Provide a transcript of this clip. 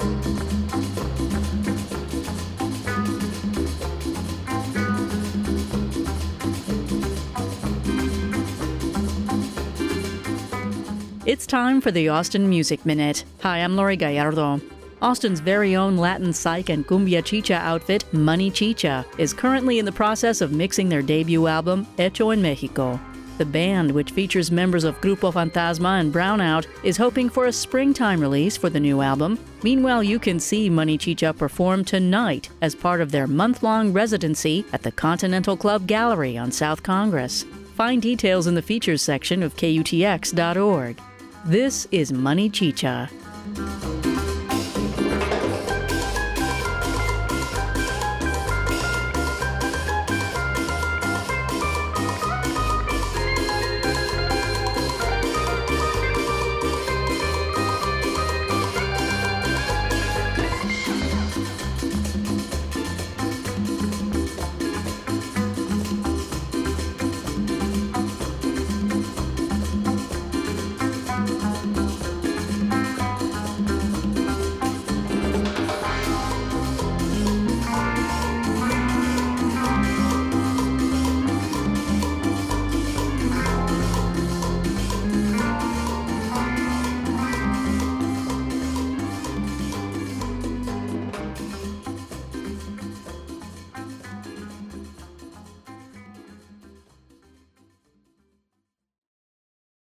It's time for the Austin Music Minute. Hi, I'm Lori Gallardo. Austin's very own Latin psych and cumbia chicha outfit, Money Chicha, is currently in the process of mixing their debut album, Hecho en Mexico. The band, which features members of Grupo Fantasma and Brownout, is hoping for a springtime release for the new album. Meanwhile, you can see Money Chicha perform tonight as part of their month-long residency at the Continental Club Gallery on South Congress. Find details in the features section of KUTX.org. This is Money Chicha.